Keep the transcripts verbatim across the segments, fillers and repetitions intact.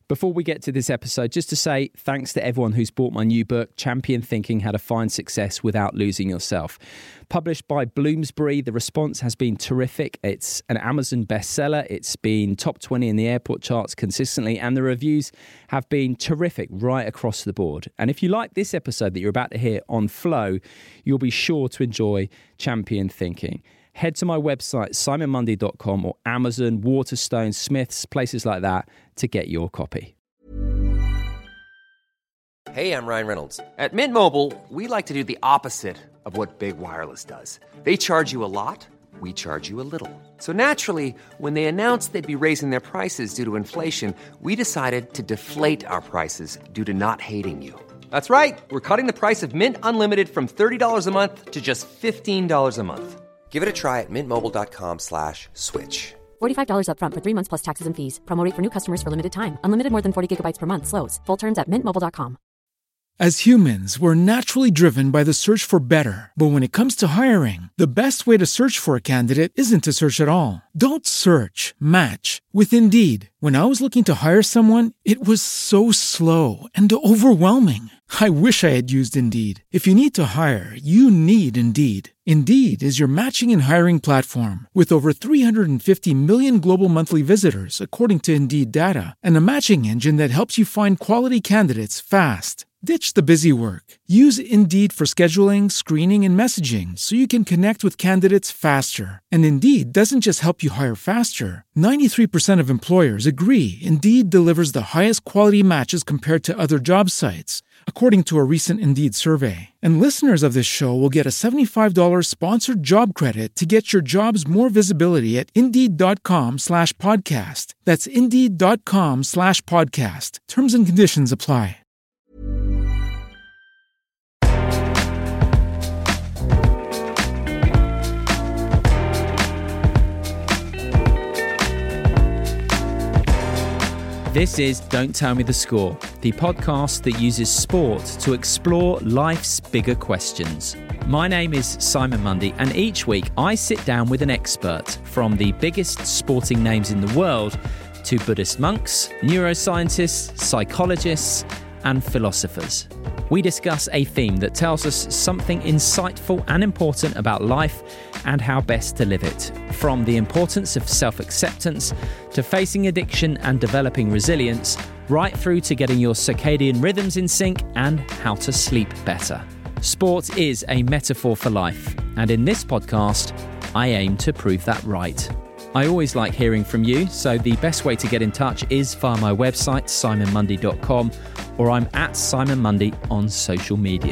Before we get to this episode, just to say thanks to everyone who's bought my new book, Champion Thinking: How to Find Success Without Losing Yourself. Published by Bloomsbury, the response has been terrific. It's an Amazon bestseller. It's been top twenty in the airport charts consistently, and the reviews have been terrific right across the board. And if you like this episode that you're about to hear on Flow, you'll be sure to enjoy Champion Thinking. Head to my website, simon mundy dot com, or Amazon, Waterstone, Smiths, places like that, to get your copy. Hey, I'm Ryan Reynolds. At Mint Mobile, we like to do the opposite of what Big Wireless does. They charge you a lot, we charge you a little. So naturally, when they announced they'd be raising their prices due to inflation, we decided to deflate our prices due to not hating you. That's right. We're cutting the price of Mint Unlimited from thirty dollars a month to just fifteen dollars a month. Give it a try at mintmobile.com slash switch. forty-five dollars up front for three months plus taxes and fees. Promo rate for new customers for limited time. Unlimited more than forty gigabytes per month. Slows full terms at mint mobile dot com. As humans, we're naturally driven by the search for better. But when it comes to hiring, the best way to search for a candidate isn't to search at all. Don't search, match with Indeed. When I was looking to hire someone, it was so slow and overwhelming. I wish I had used Indeed. If you need to hire, you need Indeed. Indeed is your matching and hiring platform with over three hundred fifty million global monthly visitors, according to Indeed data, and a matching engine that helps you find quality candidates fast. Ditch the busy work. Use Indeed for scheduling, screening, and messaging so you can connect with candidates faster. And Indeed doesn't just help you hire faster. ninety-three percent of employers agree Indeed delivers the highest quality matches compared to other job sites, according to a recent Indeed survey. And listeners of this show will get a seventy-five dollars sponsored job credit to get your jobs more visibility at Indeed.com slash podcast. That's Indeed.com slash podcast. Terms and conditions apply. This is Don't Tell Me the Score, the podcast that uses sport to explore life's bigger questions. My name is Simon Mundy, and each week I sit down with an expert, from the biggest sporting names in the world to Buddhist monks, neuroscientists, psychologists, and philosophers. We discuss a theme that tells us something insightful and important about life and how best to live it, from the importance of self-acceptance to facing addiction and developing resilience, right through to getting your circadian rhythms in sync and how to sleep better. Sport is a metaphor for life, and in this podcast, I aim to prove that right. I always like hearing from you, so the best way to get in touch is via my website, simon mundy dot com, or I'm at Simon Mundy on social media.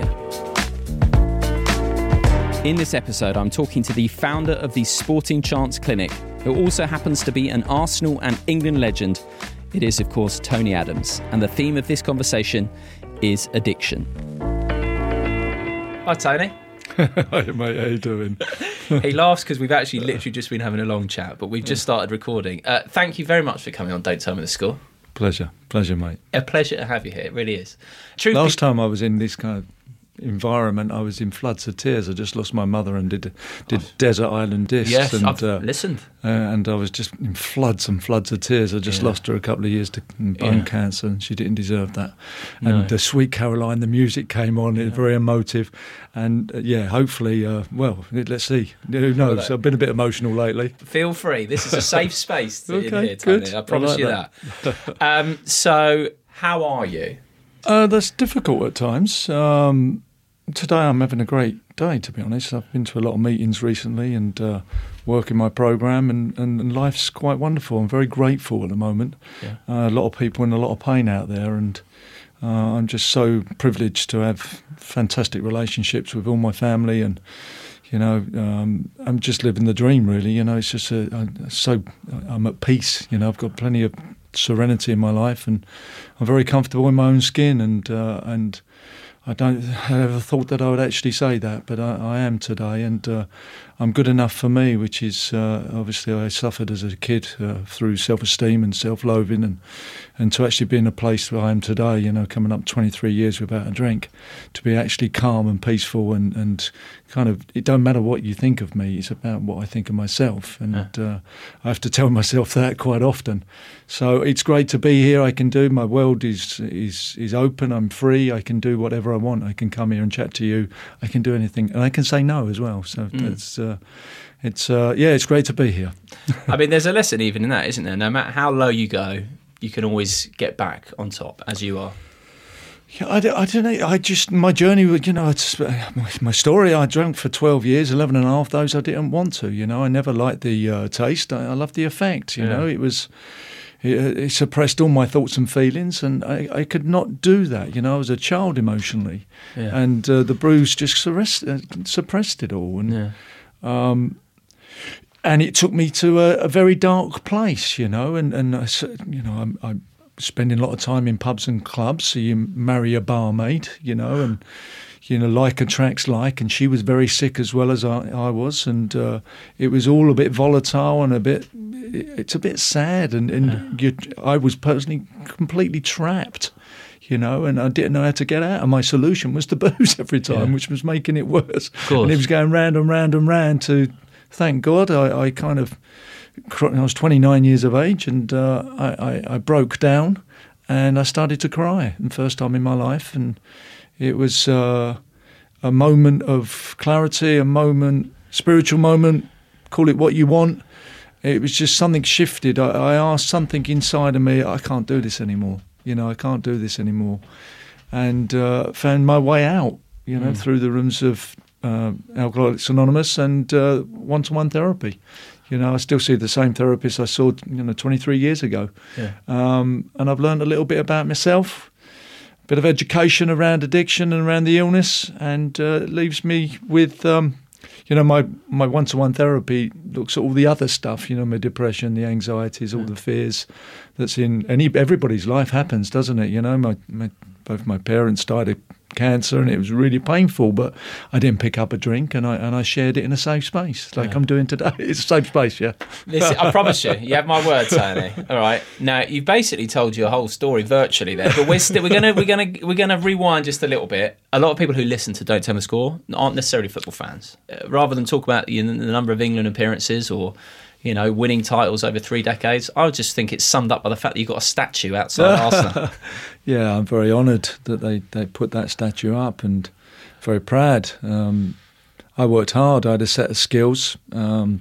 In this episode, I'm talking to the founder of the Sporting Chance Clinic, who also happens to be an Arsenal and England legend. It is, of course, Tony Adams, and the theme of this conversation is addiction. Hi, Tony. Hi, mate. How you doing? He laughs because we've actually literally just been having a long chat, but we've just started recording. Uh, thank you very much for coming on Don't Tell Me the Score. Pleasure. Pleasure, mate. A pleasure to have you here. It really is. Truth Last be- time I was in this kind of environment, I was in floods of tears. I just lost my mother and did did oh. Desert Island Discs. Yes, and, I've uh, listened. Uh, and I was just in floods and floods of tears. I just yeah. lost her a couple of years to bone yeah. cancer, and she didn't deserve that. No. And the Sweet Caroline, the music came on. Yeah. It was very emotive. And uh, yeah, hopefully, uh, well, let's see. Who knows? Well, that, I've been a bit emotional lately. Feel free. This is a safe space okay, in here, Tony. good. I promise I like you that. that. um, so, how are you? Uh, that's difficult at times. Um, today I'm having a great day, to be honest. I've been to a lot of meetings recently and uh, working my programme, and, and, and life's quite wonderful. I'm very grateful at the moment. Yeah. Uh, a lot of people in a lot of pain out there, and uh, I'm just so privileged to have fantastic relationships with all my family, and you know, um, I'm just living the dream, really. You know, it's just a, a, so I'm at peace. You know, I've got plenty of serenity in my life, and I'm very comfortable in my own skin, and uh, and I don't I ever thought that I would actually say that, but I, I am today, and uh, I'm good enough for me, which is uh, obviously I suffered as a kid uh, through self-esteem and self-loathing, and and to actually be in a place where I am today, you know, coming up twenty-three years without a drink, to be actually calm and peaceful, and, and kind of, it don't matter what you think of me, it's about what I think of myself, and yeah. uh, I have to tell myself that quite often. So it's great to be here. I can do, my world is is is open, I'm free, I can do whatever I want. I can come here and chat to you, I can do anything, and I can say no as well. So mm. that's uh, it's uh, yeah, it's great to be here. I mean, there's a lesson even in that, isn't there? No matter how low you go, you can always get back on top, as you are. Yeah, I, I don't know. I just, my journey, you know, it's my, my story. I drank for twelve years, eleven and a half. Those I didn't want to, you know. I never liked the uh, taste. I, I loved the effect, you yeah. know. It was, it, it suppressed all my thoughts and feelings, and I, I could not do that, you know. I was a child emotionally, yeah. and uh, the booze just suppressed, uh, suppressed it all. And, yeah. um, and it took me to a, a very dark place, you know, and, and I, you know, I'm, I'm spending a lot of time in pubs and clubs. So you marry a barmaid, you know, and, you know, like attracts like, and she was very sick as well as I, I was, and uh, it was all a bit volatile and a bit, it's a bit sad, and, and you, I was personally completely trapped, you know, and I didn't know how to get out, and my solution was to booze every time, yeah. which was making it worse. And it was going round and round and round to, thank God, I, I kind of, I was twenty-nine years of age, and uh, I, I, I broke down, and I started to cry, the first time in my life, and it was uh, a moment of clarity, a moment, spiritual moment, call it what you want. It was just something shifted. I, I asked something inside of me, I can't do this anymore, you know, I can't do this anymore, and uh, found my way out, you know, mm. through the rooms of uh, Alcoholics Anonymous and uh, one-to-one therapy. You know, I still see the same therapist I saw, you know, twenty-three years ago. Yeah. Um, and I've learned a little bit about myself, a bit of education around addiction and around the illness, and uh, it leaves me with, um, you know, my, my one-to-one therapy looks at all the other stuff, you know, my depression, the anxieties, all yeah. the fears that's in any everybody's life happens, doesn't it? You know, my, my both my parents died of cancer, and it was really painful, but I didn't pick up a drink, and I and I shared it in a safe space, like yeah. I'm doing today. It's a safe space, yeah. Listen, I promise you, you have my word, Tony. All right, now you've basically told your whole story virtually there, but we're still we're gonna we're gonna we're gonna rewind just a little bit. A lot of people who listen to Don't Tell Me the Score aren't necessarily football fans. Uh, rather than talk about you know, the number of England appearances or, you know, winning titles over three decades, I just think it's summed up by the fact that you've got a statue outside Arsenal. Yeah, I'm very honoured that they, they put that statue up, and very proud. Um, I worked hard. I had a set of skills, um,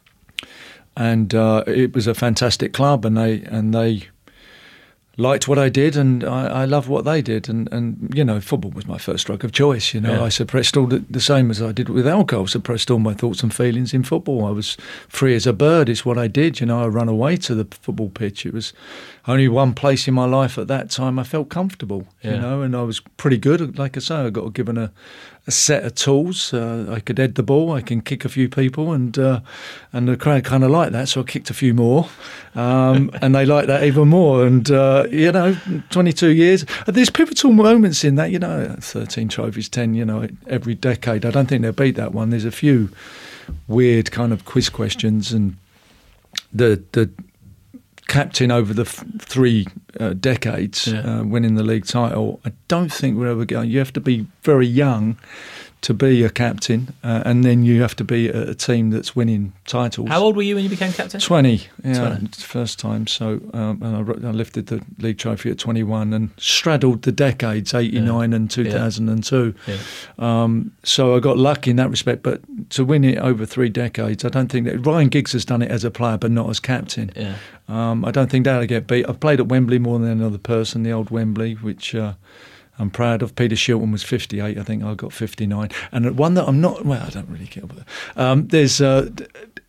and uh, it was a fantastic club, and they and they liked what I did, and I, I loved what they did, and, and you know, football was my first drug of choice. You know, yeah. I suppressed all the, the same as I did with alcohol. Suppressed all my thoughts and feelings in football. I was free as a bird. It's what I did. You know, I ran away to the football pitch. It was only one place in my life at that time I felt comfortable. Yeah. You know, and I was pretty good. Like I say, I got given a, a set of tools. Uh, I could head the ball. I can kick a few people, and uh, and the crowd kind of liked that. So I kicked a few more, um, and they liked that even more. And uh, you know, twenty-two years. There's pivotal moments in that. You know, thirteen trophies, ten. You know, every decade. I don't think they'll beat that one. There's a few weird kind of quiz questions, and the the. captain over the f- three uh, decades, yeah. uh, winning the league title. I don't think we're ever going. You have to be very young to be a captain, uh, and then you have to be a, a team that's winning titles. How old were you when you became captain? twenty, yeah, twenty. First time. So um, and I, I lifted the league trophy at twenty-one and straddled the decades, eighty-nine yeah. and two thousand two. Yeah. Yeah. Um, so I got lucky in that respect, but to win it over three decades, I don't think that Ryan Giggs has done it as a player, but not as captain. Yeah. Um, I don't think that'll get beat. I've played at Wembley more than another person, the old Wembley, which uh, I'm proud of. Peter Shilton was fifty-eight, I think I got fifty-nine. And one that I'm not, well, I don't really care about that. Um, there's, uh,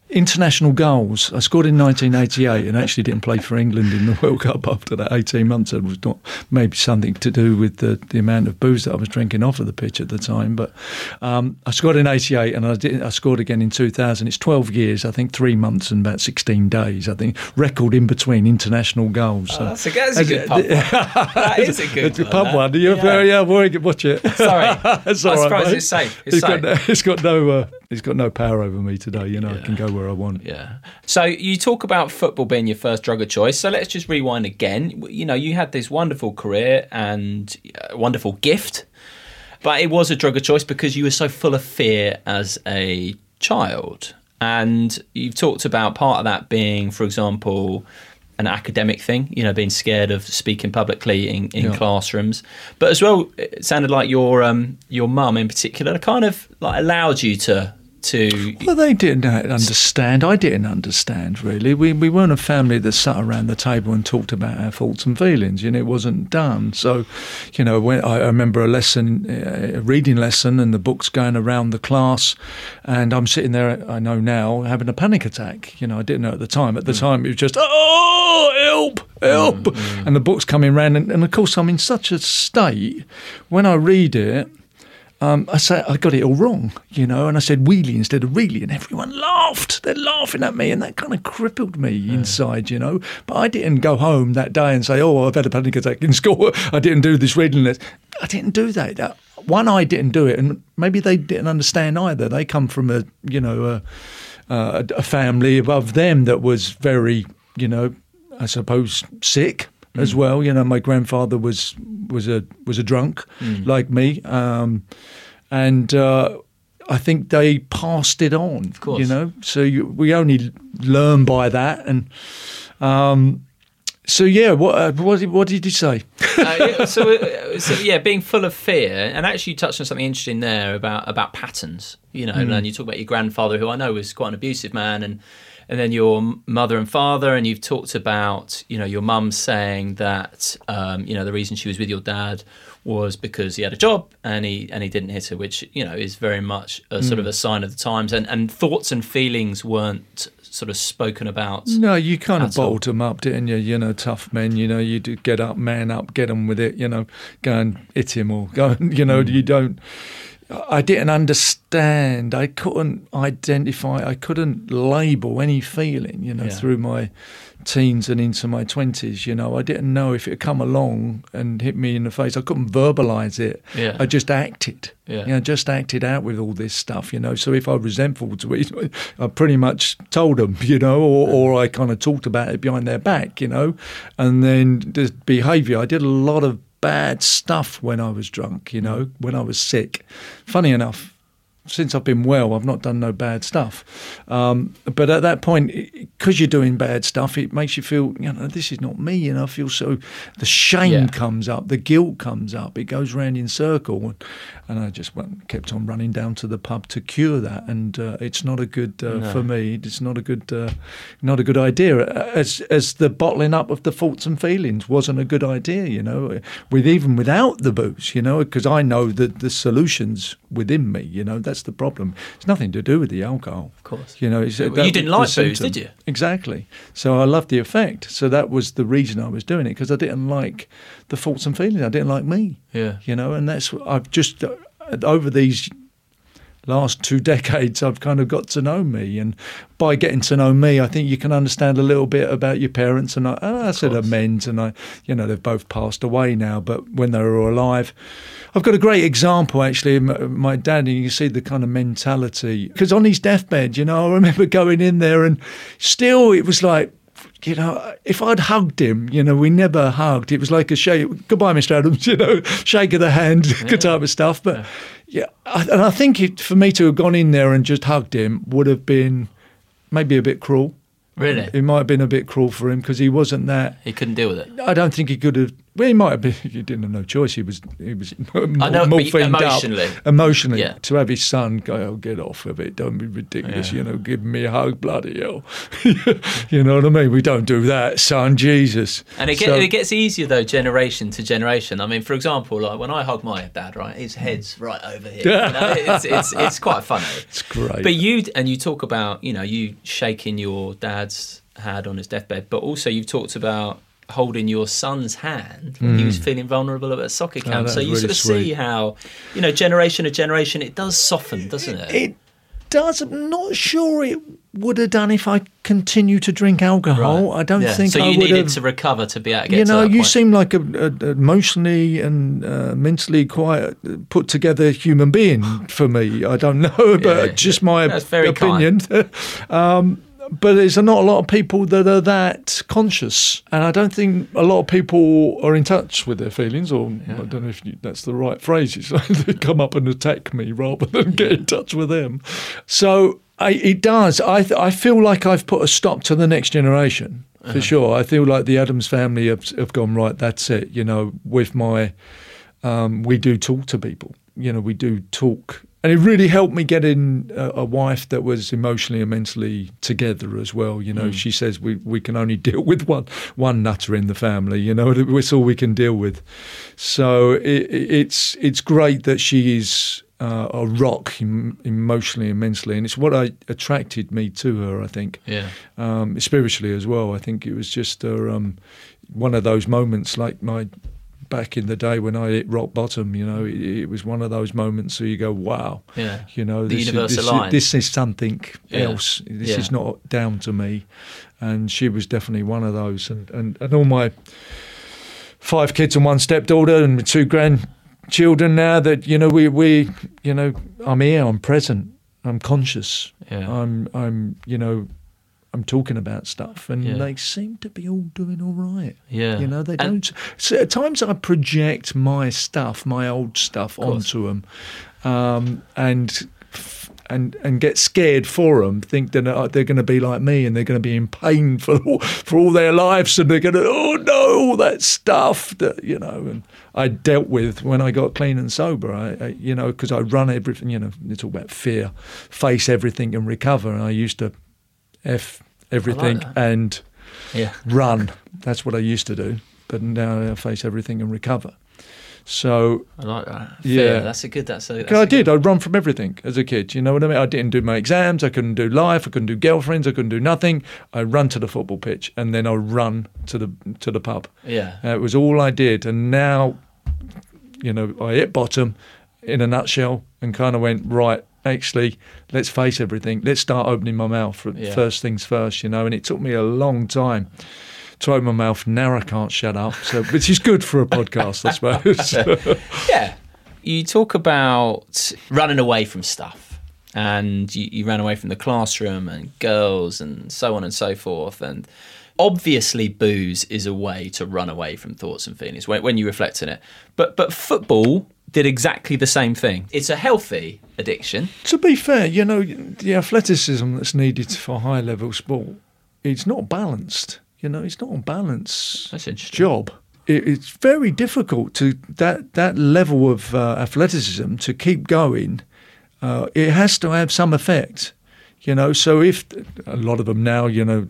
international goals. I scored in nineteen eighty-eight and actually didn't play for England in the World Cup after that. eighteen months. It was not maybe something to do with the, the amount of booze that I was drinking off of the pitch at the time. But um, I scored in eighty-eight and I, did, I scored again in two thousand. It's twelve years, I think three months and about sixteen days, I think. Record in between international goals. So. Oh, that's, a, that's a good pub one. That is a good it's one. a pub that. one. You're yeah. very, yeah, very good. Watch it. Sorry. It's I'm all right, surprised mate. it's safe. It's It's safe. got, it's got no uh, it's got no power over me today. You know, Yeah. I can go where I want. Yeah. So you talk about football being your first drug of choice. So let's just rewind again. You know, you had this wonderful career and a wonderful gift, but it was a drug of choice because you were so full of fear as a child. And you've talked about part of that being, for example, an academic thing, you know, being scared of speaking publicly in, in Yeah. classrooms. But as well, it sounded like your um, your mum in particular kind of like allowed you to to Well, they didn't understand. I didn't understand, really. We we weren't a family that sat around the table and talked about our thoughts and feelings. You know, it wasn't done. So, you know, when I remember a lesson, a reading lesson, and the books going around the class, and I'm sitting there, I know now, having a panic attack. You know, I didn't know at the time. At the mm. time, it was just, oh, help, help. Mm, mm. And the book's coming round. And, and, of course, I'm in such a state, when I read it, Um, I say I got it all wrong, you know, and I said wheelie instead of really, and everyone laughed. They're laughing at me, and that kind of crippled me yeah. inside, you know. But I didn't go home that day and say, "Oh, I've had a panic attack in school. I didn't do this reading list." I didn't do that. that. One, I didn't do it, and maybe they didn't understand either. They come from a, you know, a, a, a family above them that was very, you know, I suppose sick. As well, you know, my grandfather was was a was a drunk mm. like me, um, and uh, I think they passed it on. Of course, you know. So you, we only learn by that, and um, so yeah. What uh, what what did you say? uh, yeah, so, uh, so yeah, being full of fear, and actually you touched on something interesting there about about patterns. You know, mm. and you talk about your grandfather, who I know was quite an abusive man, and. And then your mother and father, and you've talked about, you know, your mum saying that, um, you know, the reason she was with your dad was because he had a job and he and he didn't hit her, which, you know, is very much a sort mm. of a sign of the times. And, and thoughts and feelings weren't sort of spoken about. No, you kind of bottled all. them up, didn't you? You know, tough men, you know, you do get up, man up, get on with it, you know, go and hit him or go, and, you know, mm. you don't. I didn't understand. I couldn't identify. I couldn't label any feeling, you know, yeah. through my teens and into my twenties. You know, I didn't know if it had come along and hit me in the face. I couldn't verbalise it. Yeah. I just acted. Yeah. You know, just acted out with all this stuff. You know, so if I was resentful to it, I pretty much told them. You know, or, or I kind of talked about it behind their back. You know, and then the behaviour. I did a lot of bad stuff when I was drunk, you know, when I was sick. Funny enough, since I've been well, I've not done no bad stuff. Um, but at that point, because you're doing bad stuff, it makes you feel, you know, this is not me. You know, I feel so, the shame yeah. comes up, the guilt comes up, it goes round in circle. And, and I just went, kept on running down to the pub to cure that. And uh, it's not a good, uh, no. for me, it's not a good, uh, not a good idea. As as the bottling up of the thoughts and feelings wasn't a good idea, you know, with even without the booze, you know, because I know that the solution's within me, you know, that's the problem. It's nothing to do with the alcohol. Of course. You know, it's, well, that you didn't like booze, did you? Exactly. So I loved the effect. So that was the reason I was doing it, because I didn't like the thoughts and feelings. I didn't like me. Yeah. You know, and that's, I've just, uh, over these last two decades, I've kind of got to know me. And by getting to know me, I think you can understand a little bit about your parents. And I, and I said amends, and I, you know, they've both passed away now, but when they were alive, I've got a great example, actually. My dad, and you can see the kind of mentality. Because on his deathbed, you know, I remember going in there and still it was like, you know, if I'd hugged him, you know, we never hugged. It was like a shake, goodbye, Mister Adams, you know, shake of the hand, yeah. good type of stuff. But, yeah, yeah and I think it, for me to have gone in there and just hugged him would have been maybe a bit cruel. Really? It might have been a bit cruel for him because he wasn't that. He couldn't deal with it? I don't think he could have Well, he might have been. He didn't have no choice. He was. He was. I know, morphined emotionally. up. Emotionally, yeah. to have his son go, oh, get off of it. Don't be ridiculous. Yeah. You know, give me a hug, bloody hell. You know what I mean? We don't do that, son. Jesus. And it, get, so, it gets easier though, generation to generation. I mean, for example, like when I hug my dad, right, his head's right over here. You know, it's, it's it's quite funny. It's great. But you and you talk about, you know, you shaking your dad's hand on his deathbed, but also you've talked about holding your son's hand when mm. he was feeling vulnerable at a soccer camp. Oh, so you really sort of sweet. see how, you know, generation to generation, it does soften, doesn't it? It does. I'm not sure it would have done if I continued to drink alcohol. Right. I don't yeah. think so I you would needed have, to recover to be able to get you to know, that you point. seem like a, a emotionally and uh, mentally quite put together human being for me. I don't know, but yeah, just yeah. my That's very opinion. um, But there's not a lot of people that are that conscious, and I don't think a lot of people are in touch with their feelings, or yeah. I don't know if you, that's the right phrase. It's like they come up and attack me rather than get in touch with them. So I, it does. I I feel like I've put a stop to the next generation for uh-huh. sure. I feel like the Adams family have, have gone, right, that's it. You know, with my, um, we do talk to people. You know, we do talk. And it really helped me get in a, a wife that was emotionally and mentally together as well. You know, mm. she says we, we can only deal with one one nutter in the family. You know, it's all we can deal with. So it, it's it's great that she is uh, a rock em- emotionally and mentally, and it's what I attracted me to her. I think, yeah, um, spiritually as well. I think it was just a, um, one of those moments, like my. Back in the day when I hit rock bottom, you know, it, it was one of those moments where you go, wow, yeah. you know, the this, universe is, this, aligned. this is something yeah. else. This yeah. is not down to me. And she was definitely one of those. And, and, and all my five kids and one stepdaughter and two grandchildren now that, you know, we, we, you know, I'm here, I'm present, I'm conscious, yeah. I'm, I'm, you know, I'm talking about stuff, and yeah. they seem to be all doing all right. Yeah, you know, they and don't. So at times, I project my stuff, my old stuff, onto them, um, and and and get scared for them. Think that they're going to be like me, and they're going to be in pain for all, for all their lives, and they're going to oh no, all that stuff that you know. And I dealt with when I got clean and sober. I, I you know, because I run everything. You know, it's all about fear, face everything and recover. And I used to. F everything like and yeah. run. That's what I used to do. But now I face everything and recover. So I like that. Yeah, Fair. that's a good. That's a. That's I a did. Good. I'd run from everything as a kid. You know what I mean? I didn't do my exams. I couldn't do life. I couldn't do girlfriends. I couldn't do nothing. I run to the football pitch and then I run to the to the pub. Yeah, uh, it was all I did. And now, you know, I hit bottom in a nutshell and kind of went right. Actually, let's face everything. Let's start opening my mouth. Yeah. First things first, you know. And it took me a long time to open my mouth. Now I can't shut up. So, which is good for a podcast, I suppose. Yeah. You talk about running away from stuff, and you, you ran away from the classroom and girls and so on and so forth. And obviously, booze is a way to run away from thoughts and feelings when, when you reflect on it. But but football did exactly the same thing. It's a healthy addiction. To be fair, you know, the athleticism that's needed for high level sport, it's not balanced. You know, it's not a balanced That's interesting. job. It, it's very difficult to that that level of uh, athleticism to keep going. Uh, it has to have some effect. You know, so if a lot of them now, you know,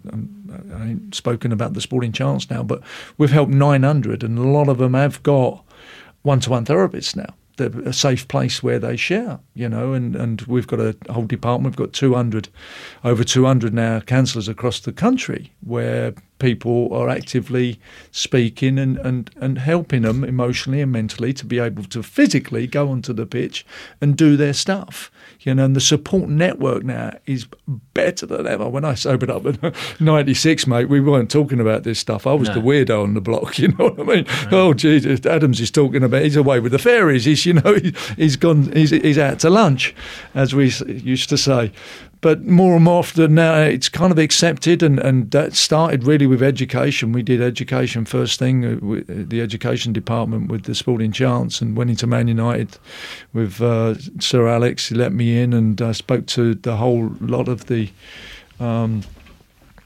I ain't spoken about the Sporting Chance now, but we've helped nine hundred, and a lot of them have got one-to-one therapists now. They're a safe place where they share, you know, and, and we've got a whole department. We've got two hundred, over two hundred now counsellors across the country where people are actively speaking and, and, and helping them emotionally and mentally to be able to physically go onto the pitch and do their stuff. You know, and the support network now is better than ever. When I sobered up in ninety-six, mate, we weren't talking about this stuff. I was no. the weirdo on the block, you know what I mean? Right. Oh, Jesus, Adams is talking about, he's away with the fairies. He's, you know, he, he's gone, he's, he's out to lunch, as we used to say. But more and more often now, it's kind of accepted, and, and that started really with education. We did education first thing, the education department with the Sporting Chance, and went into Man United with uh, Sir Alex. He let me in, and I spoke to the whole lot of the um,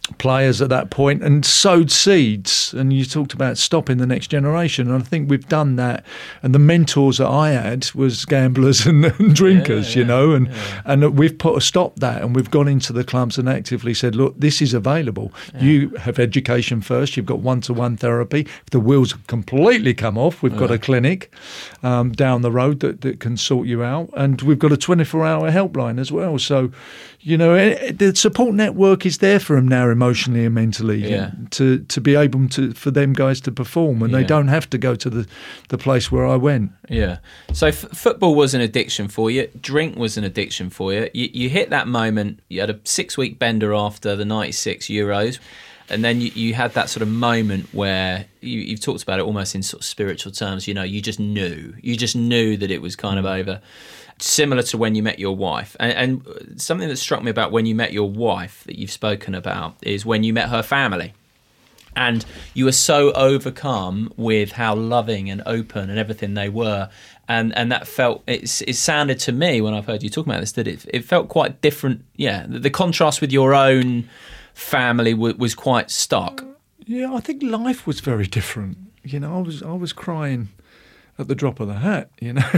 players at that point and sowed seeds. And you talked about stopping the next generation, and I think we've done that. And the mentors that I had was gamblers and, and drinkers, yeah, yeah, you know, and yeah. and we've put a stop that, and we've gone into the clubs and actively said, look, this is available. Yeah. You have education first. You've got one-to-one therapy. If the wheels completely come off, we've yeah. got a clinic um, down the road that, that can sort you out, and we've got a twenty-four hour helpline as well. So, you know, the support network is there for them now, emotionally and mentally, yeah. to to be able to for them guys to perform, and yeah. they don't have to go to the, the place where I went. Yeah. So f- football was an addiction for you. Drink was an addiction for you. You, you hit that moment. You had a six week bender after the ninety-six Euros. And then you, you had that sort of moment where you, you've talked about it almost in sort of spiritual terms. You know, you just knew. You just knew that it was kind of over. Similar to when you met your wife. And, and something that struck me about when you met your wife that you've spoken about is when you met her family. And you were so overcome with how loving and open and everything they were. And and that felt, it, it sounded to me when I've heard you talk about this, that it, it felt quite different. Yeah, the, the contrast with your own family w- was quite stark. Yeah, I think life was very different. You know, I was I was crying at the drop of the hat, you know.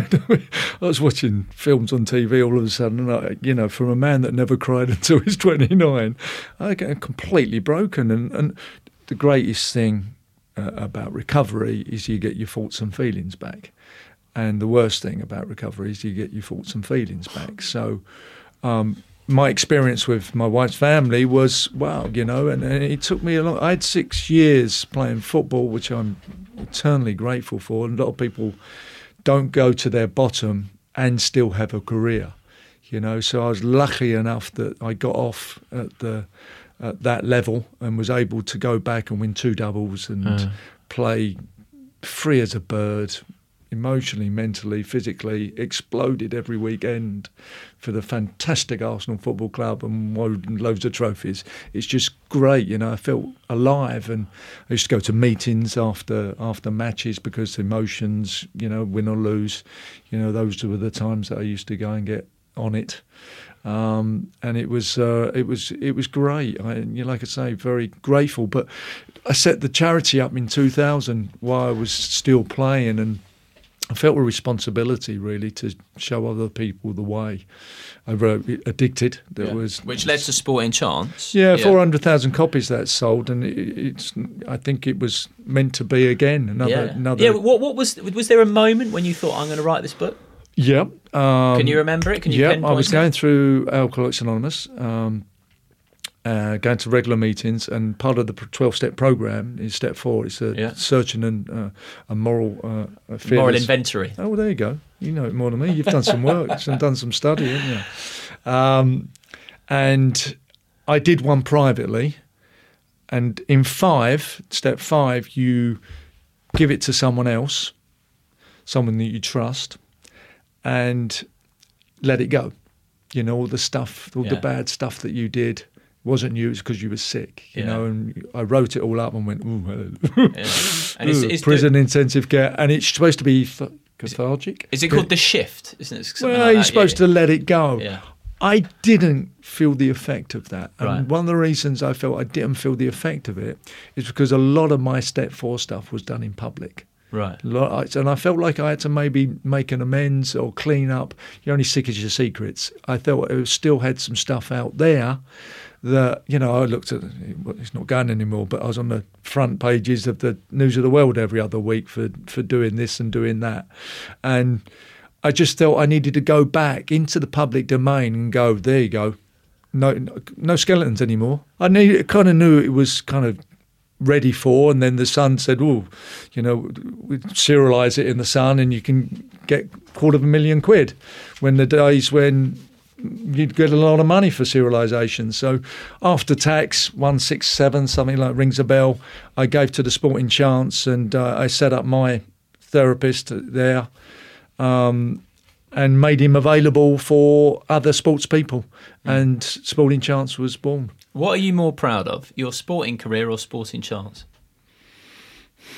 I was watching films on T V all of a sudden, and I, you know, from a man that never cried until he was twenty-nine, I get completely broken. And, and the greatest thing uh, about recovery is you get your thoughts and feelings back. And the worst thing about recovery is you get your thoughts and feelings back. So um, my experience with my wife's family was, wow, you know, and, and it took me a long... I had six years playing football, which I'm eternally grateful for. And a lot of people don't go to their bottom and still have a career, you know. So I was lucky enough that I got off at the at that level and was able to go back and win two doubles and uh. play free as a bird, emotionally, mentally, physically, exploded every weekend for the fantastic Arsenal Football Club and won loads of trophies. It's just great, you know. I felt alive, and I used to go to meetings after after matches because emotions, you know, win or lose, you know, those were the times that I used to go and get on it. Um, and it was uh, it was it was great. I, you know, like I say, very grateful. But I set the charity up in two thousand while I was still playing, and I felt a responsibility really to show other people the way. I wrote Addicted. That yeah. was which led to Sporting Chance. Yeah, yeah. four hundred thousand copies that sold, and it, it's. I think it was meant to be again. Another, yeah. another. Yeah. What, what was was there a moment when you thought, I'm going to write this book? Yeah. Um, Can you remember it? Can you yeah, pinpoint I was it? going through Alcoholics Anonymous, um, uh, going to regular meetings, and part of the twelve-step program is step four. It's a yeah. searching and uh, a moral uh, fearless. Moral inventory. Oh, well, there you go. You know it more than me. You've done some work and done some study, haven't you? Um, and I did one privately, and in five, step five, you give it to someone else, someone that you trust, and let it go. You know, all the stuff, all yeah. the bad stuff that you did wasn't you, it was because you were sick, you yeah. know, and I wrote it all up and went, ooh, yeah. and it's, it's prison the, intensive care, and it's supposed to be f- cathartic. Is it called The Shift, isn't it? Well, like you're that? supposed yeah. to let it go. Yeah. I didn't feel the effect of that. And right. one of the reasons I felt I didn't feel the effect of it is because a lot of my step four stuff was done in public. Right. And I felt like I had to maybe make an amends or clean up. You're only sick as your secrets. I felt it still had some stuff out there that, you know, I looked at, it's not going anymore, but I was on the front pages of the News of the World every other week for, for doing this and doing that. And I just felt I needed to go back into the public domain and go, there you go. No, no skeletons anymore. I knew, kind of knew it was kind of ready for, and then the Sun said, oh, you know, we serialise it in the Sun and you can get a quarter of a million quid, when the days when you'd get a lot of money for serialisation. So after tax, one six seven, something like rings a bell, I gave to the Sporting Chance, and uh, I set up my therapist there um, and made him available for other sports people, mm. and Sporting Chance was born. What are you more proud of, your sporting career or Sporting Chance?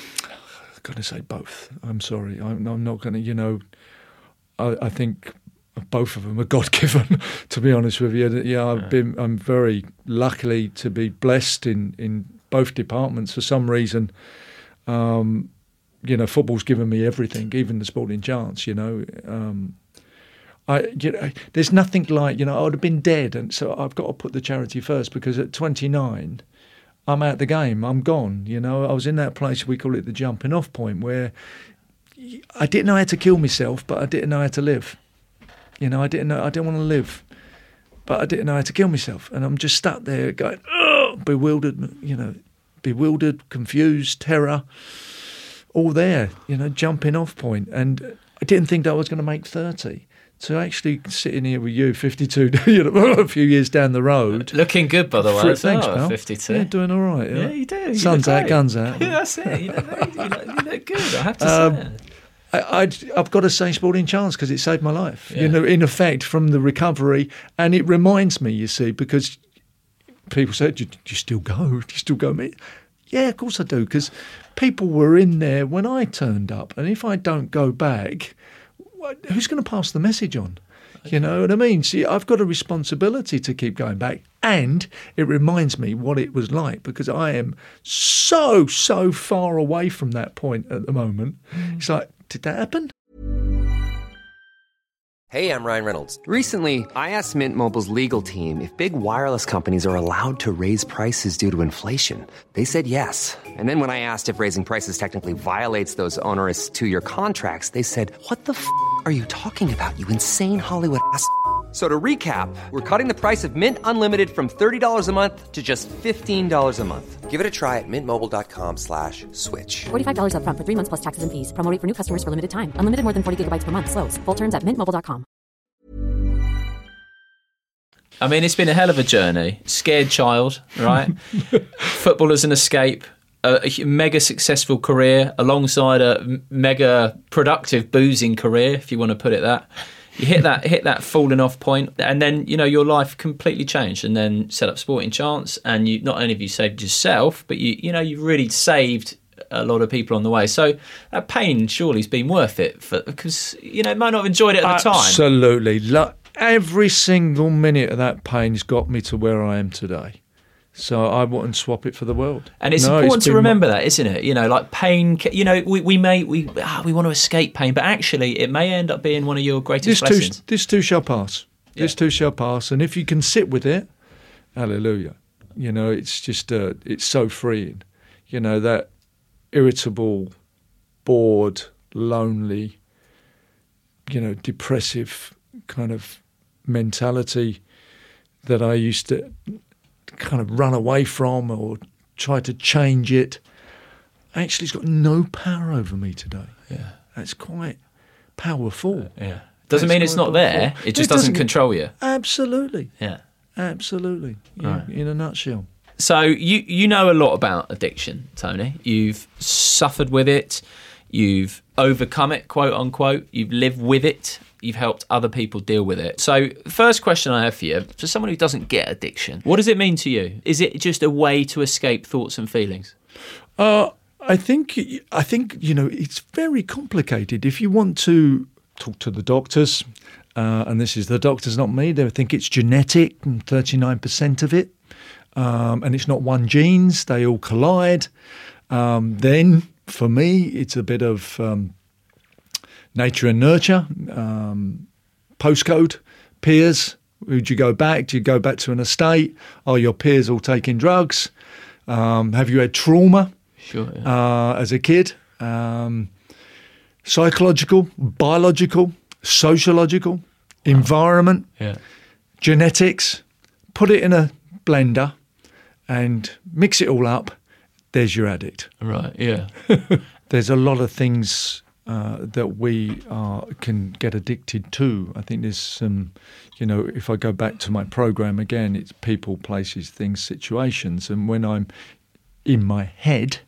I've got to say both. I'm sorry. I'm, I'm not going to, you know, I, I think both of them are God-given, to be honest with you. Yeah, I've Yeah. been. I'm very lucky to be blessed in, in both departments. For some reason, um, you know, football's given me everything, even the sporting chance. You know, um, I you know, there's nothing like you know I would have been dead, and so I've got to put the charity first because at twenty-nine, I'm out the game. I'm gone. You know, I was in that place we call it the jumping off point where I didn't know how to kill myself, but I didn't know how to live. You know, I didn't know I didn't want to live, but I didn't know how to kill myself, and I'm just stuck there going, oh, bewildered. You know, bewildered, confused, terror, all there. You know, jumping off point, and I didn't think that I was going to make thirty. So actually sitting here with you, fifty-two, you know, a few years down the road, looking good by the way. For, as thanks, well, pal. fifty-two. Yeah, doing all right. Yeah, you do. You Sun's look out, great. guns out. Yeah, that's it. You look, very, you, look, you look good. I have to Um, say. It. I, I'd, I've got to say sporting chance because it saved my life, Yeah. you know, in effect from the recovery. And it reminds me, you see, because people say, do, do you still go? Do you still go? Me? Yeah, of course I do, because people were in there when I turned up. And if I don't go back, what, who's going to pass the message on? Okay. You know what I mean? See, I've got a responsibility to keep going back. And it reminds me what it was like because I am so, so far away from that point at the moment. Mm. It's like, did that happen? Hey, I'm Ryan Reynolds. Recently, I asked Mint Mobile's legal team if big wireless companies are allowed to raise prices due to inflation. They said yes. And then when I asked if raising prices technically violates those onerous two-year contracts, they said, what the f*** are you talking about, you insane Hollywood ass f- So to recap, we're cutting the price of Mint Unlimited from thirty dollars a month to just fifteen dollars a month. Give it a try at mintmobile.com slash switch. forty-five dollars up front for three months plus taxes and fees. Promo rate for new customers for limited time. Unlimited more than forty gigabytes per month. Slows full terms at mint mobile dot com. I mean, it's been a hell of a journey. Scared child, right? Football as an escape. A, a mega successful career alongside a m- mega productive boozing career, if you want to put it that. You hit that hit that falling off point, and then you know your life completely changed. And then set up Sporting Chance, and you not only have you saved yourself, but you you know you've really saved a lot of people on the way. So that pain surely has been worth it for, because you know might not have enjoyed it at the time. Absolutely, Lo- every single minute of that pain's got me to where I am today. So I wouldn't swap it for the world. And it's no, important it's to been remember my- that, isn't it? You know, like pain. You know, we we may we ah, we want to escape pain, but actually, it may end up being one of your greatest this too, blessings. this too shall pass. Yeah. This too shall pass. And if you can sit with it, hallelujah. You know, it's just uh, it's so freeing. You know, that irritable, bored, lonely, you know, depressive kind of mentality that I used to kind of run away from or try to change it, actually it's got no power over me today. Yeah. That's quite powerful. Yeah. Doesn't That's mean it's quite not there. powerful. It just It doesn't doesn't- control you. Absolutely. Yeah. Absolutely. Yeah, Right. in a nutshell. So you you know a lot about addiction, Tony. You've suffered with it. You've overcome it, quote unquote. You've lived with it. You've helped other people deal with it. So first question I have for you, for someone who doesn't get addiction, what does it mean to you? Is it just a way to escape thoughts and feelings? Uh, I think I think you know it's very complicated. If you want to talk to the doctors, uh, and this is the doctors, not me, they think it's genetic, and thirty-nine percent of it, um, and it's not one genes. They all collide. Um, then for me, it's a bit of um, nature and nurture, um, postcode, peers. Would you go back? Do you go back to an estate? Are your peers all taking drugs? Um, have you had trauma? Sure. Yeah. Uh, as a kid, um, psychological, biological, sociological, environment, yeah. genetics, put it in a blender and mix it all up, there's your addict. Right, yeah. There's a lot of things uh, that we uh, can get addicted to. I think there's some, you know, if I go back to my program again, it's people, places, things, situations. And when I'm in my head,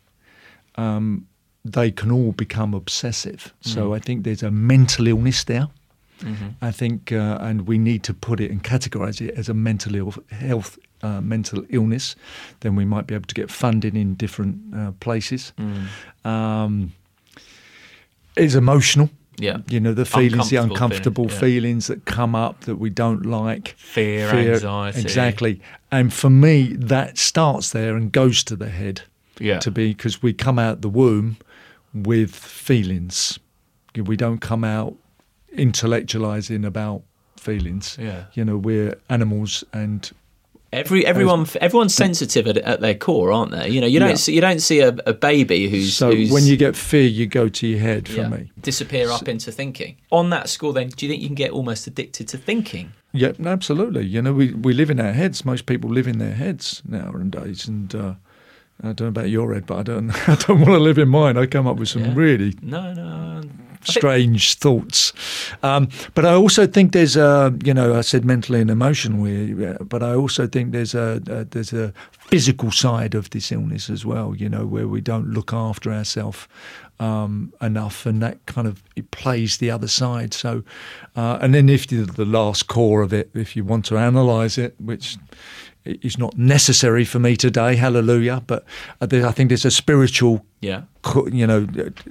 um, they can all become obsessive. Mm. So I think there's a mental illness there. Mm-hmm. I think, uh, and we need to put it and categorise it as a mental Ill- health, uh, mental illness. Then we might be able to get funding in different uh, places. Mm. Um, it's emotional. Yeah. You know, the feelings, the Uncomfortable uncomfortable feeling, yeah. feelings that come up that we don't like. Fear, anxiety. Exactly. And for me, that starts there and goes to the head. Yeah. To be, because we come out the womb with feelings. We don't come out intellectualizing about feelings. Yeah. You know, we're animals, and Every everyone everyone's sensitive at, at their core, aren't they? You know, you don't Yeah. see, you don't see a, a baby who's so who's, when you get fear, you go to your head. For yeah, me, disappear up into thinking. On that score, then, do you think you can get almost addicted to thinking? yeah, absolutely. You know, we we live in our heads. Most people live in their heads nowadays, and uh, I don't know about your head, but I don't I don't want to live in mine. I come up with some Yeah. really No, no. strange thoughts. Um, but I also think there's a, you know, I said mentally and emotionally, but I also think there's a, a there's a physical side of this illness as well, you know, where we don't look after ourselves um, enough, and that kind of, it plays the other side. So, uh, and then if you, the last core of it, if you want to analyse it, which is not necessary for me today, hallelujah, but I think there's a spiritual, Yeah. you know,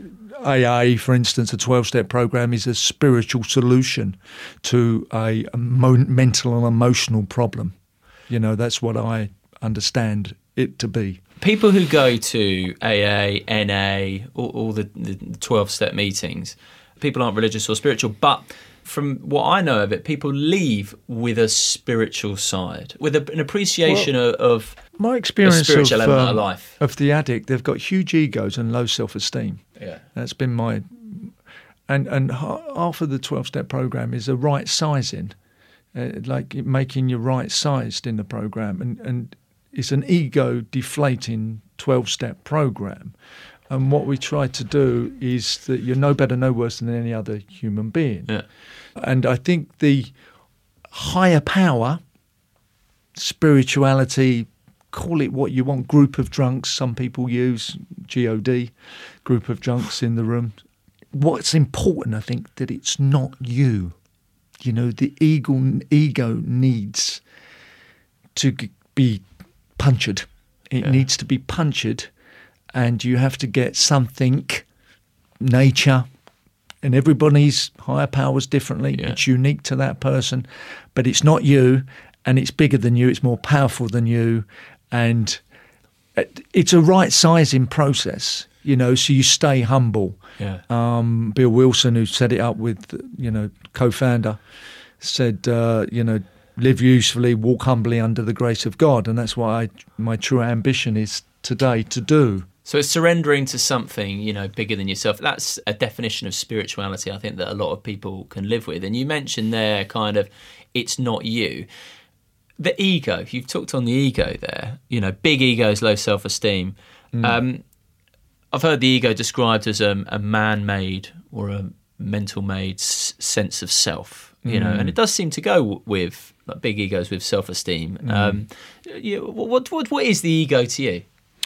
A A, for instance, a twelve-step program is a spiritual solution to a, a mo- mental and emotional problem. You know, that's what I understand it to be. People who go to A A, N A, all, all the, the twelve-step meetings, people aren't religious or spiritual, but from what I know of it, people leave with a spiritual side, with a, an appreciation Well, of, of My experience a spiritual of, element um, of life. of the addict, they've got huge egos and low self-esteem. Yeah. That's been my... And, and ha- half of the twelve-step program is a right sizing, uh, like making you right-sized in the program. And, and it's an ego-deflating twelve-step program. And what we try to do is that you're no better, no worse than any other human being. Yeah. And I think the higher power, spirituality, call it what you want, group of drunks, some people use G O D, group of drunks in the room. What's important, I think, that it's not you. You know, the ego, ego needs to g- be punctured. It Yeah. needs to be punctured, and you have to get something, nature, and everybody's higher powers differently. Yeah. It's unique to that person, but it's not you, and it's bigger than you. It's more powerful than you, and it's a right sizing process. You know, so you stay humble. Yeah. Um, Bill Wilson, who set it up with, you know, co-founder, said, uh, you know, live usefully, walk humbly under the grace of God, and that's what I, my true ambition is today to do. So it's surrendering to something, you know, bigger than yourself. That's a definition of spirituality, I think, that a lot of people can live with. And you mentioned there kind of, it's not you. The ego, you've talked on the ego there, you know, big egos, low self-esteem. Mm. Um, I've heard the ego described as a, a man-made or a mental-made s- sense of self, you mm. know, and it does seem to go with like, big egos with self-esteem. Mm. Um, you, what, what, what is the ego to you?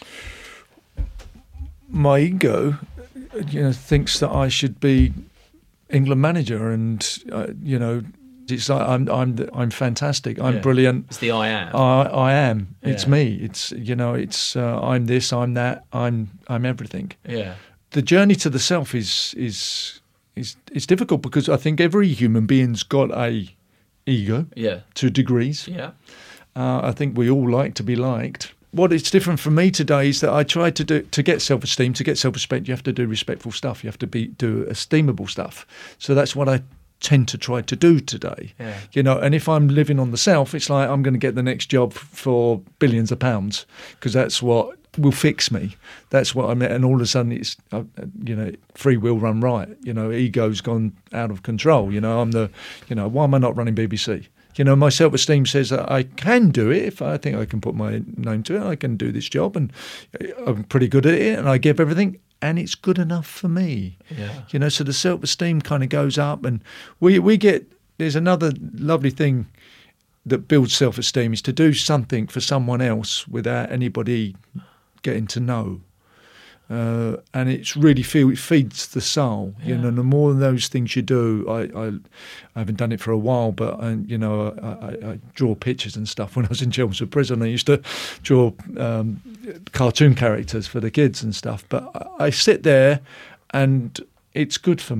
My ego, you know, thinks that I should be England manager, and uh, you know, it's like I'm I'm I'm fantastic. I'm yeah. brilliant. It's the I am. I I am. Yeah. It's me. It's you know. It's uh, I'm this. I'm that. I'm I'm everything. Yeah. The journey to the self is is is is difficult because I think every human being's got a ego. Yeah. To degrees. Yeah. Uh, I think we all like to be liked. What is different for me today is that I try to do to get self-esteem, to get self-respect. You have to do respectful stuff. You have to be do esteemable stuff. So that's what I tend to try to do today. Yeah. You know, and if I'm living on the self, it's like I'm going to get the next job for billions of pounds because that's what will fix me. That's what I mean. And all of a sudden, it's uh, you know, free will run riot. You know, ego's gone out of control. You know, I'm the, you know, why am I not running B B C? You know, my self-esteem says that I can do it if I think I can put my name to it. I can do this job and I'm pretty good at it and I give everything and it's good enough for me. Yeah. You know, so the self-esteem kind of goes up and we, we get, there's another lovely thing that builds self-esteem is to do something for someone else without anybody getting to know. Uh, and it's really feel it feeds the soul, you Yeah. know. The more of those things you do, I, I, I haven't done it for a while, but I, you know, I, I, I draw pictures and stuff. When I was in Chelmsford Prison, I used to draw um, cartoon characters for the kids and stuff. But I, I sit there, and it's good for me.